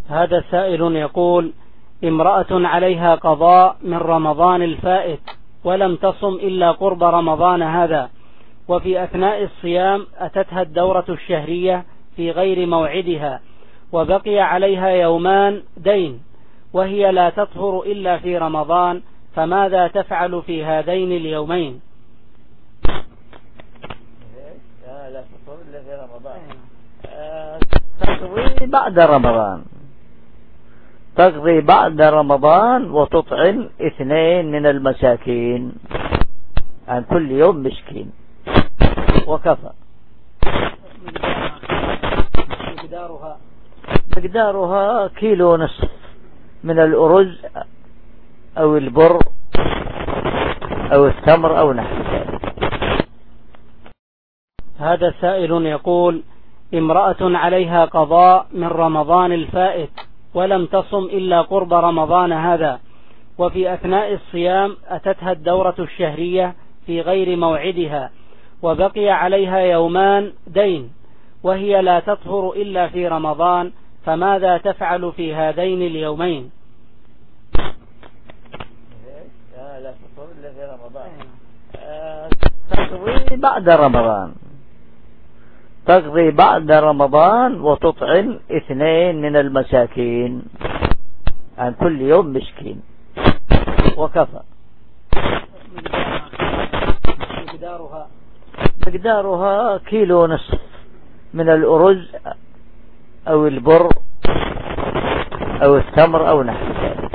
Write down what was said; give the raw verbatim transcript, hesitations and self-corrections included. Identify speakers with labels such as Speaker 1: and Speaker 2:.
Speaker 1: هذا سائل يقول: امرأة عليها قضاء من رمضان الفائت ولم تصم إلا قرب رمضان هذا، وفي أثناء الصيام أتتها الدورة الشهرية في غير موعدها، وبقي عليها يومان دين، وهي لا تطهر إلا في رمضان، فماذا تفعل في هذين اليومين؟
Speaker 2: لا تطهر إلا في رمضان. تقضي بعد رمضان تقضي بعد رمضان وتطعم اثنين من المساكين عن كل يوم مسكين وكفى.
Speaker 1: مقدارها
Speaker 2: مقدارها كيلو نصف من الأرز أو البر أو التمر أو نحو ذلك.
Speaker 1: هذا سائل يقول: امرأة عليها قضاء من رمضان الفائت ولم تصم إلا قرب رمضان هذا، وفي أثناء الصيام أتتها الدورة الشهرية في غير موعدها، وبقي عليها يومان دين، وهي لا تطهر إلا في رمضان، فماذا تفعل في هذين اليومين؟
Speaker 2: لا تطهر إلا في رمضان. تقضي بعد رمضان تقضي بعد رمضان وتطعم اثنين من المساكين عن كل يوم مسكين وكفى.
Speaker 1: مقدارها
Speaker 2: مقدارها كيلو نصف من الأرز أو البر أو التمر أو نحو ذلك.